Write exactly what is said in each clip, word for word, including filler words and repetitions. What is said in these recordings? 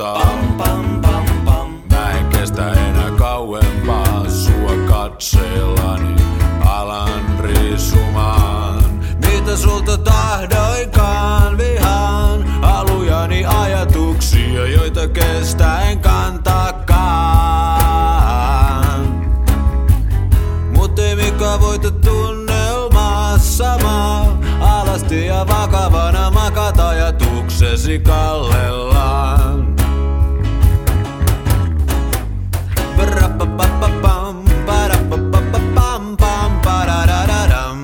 suuntaan. Pam, pam, pam, pam. Mä en kestä enää kauempaa sua katseellani alan riisumaan. Mitä sulta tahdoinkaan vihaan, halujani ajatuksia, joita kestä en kantaakaan. Mut ei mikä voita tunnelmaa samaa, alasti ja vakavana makat ajatuksesi kallellaan. Brapapapapam, parapapapam, pam, paradadadam.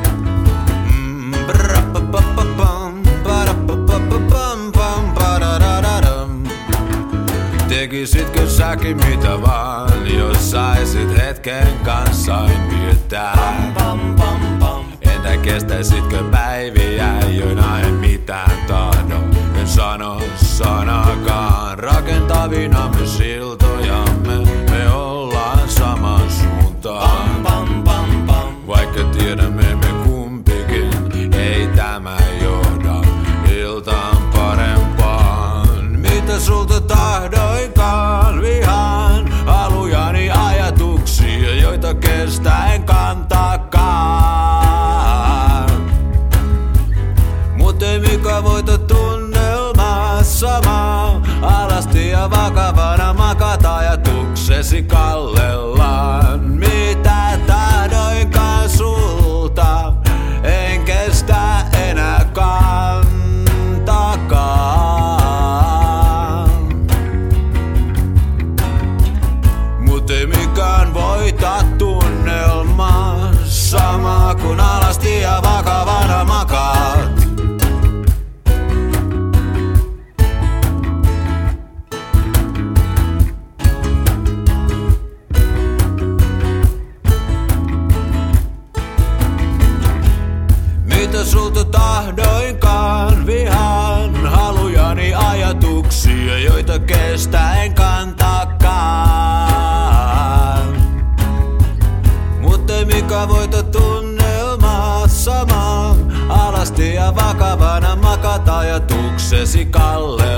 Brapapapapam, parapapapam, pam, paradadadam. Tekisitkö säkin mitä vaan, jos saisit hetken kanssain viettää? Entä kestäisitkö päiviä, joina en mitään tahdo, en sano sanakaan. Rakentavinamme siltojamme, me ollaan saman suuntaan. Vaikka tiedämme me kumpikin, ei tämä johda iltaan parempaan. Mitä sulta tahdoinkaan vihaan, halujani ajatuksia, joita kestä en kantaakaan. Mut ei mikä voita tunnelmaa samaa, alasti ja vakavana makat ajatuksesi kallellaan. Mitä tahdoinkaan sulta, en kestä enää kantaakaan. Mut ei mikään voita tunnelmaa samaa, kun alasti ja vakavana makaat. Mitä sulta tahdoinkaan vihaan, halujani ajatuksia, joita kestä en kantaakaan. Mut ei mikä voita tunnelmaa samaa, alasti ja vakavana makat ajatuksesi kalle.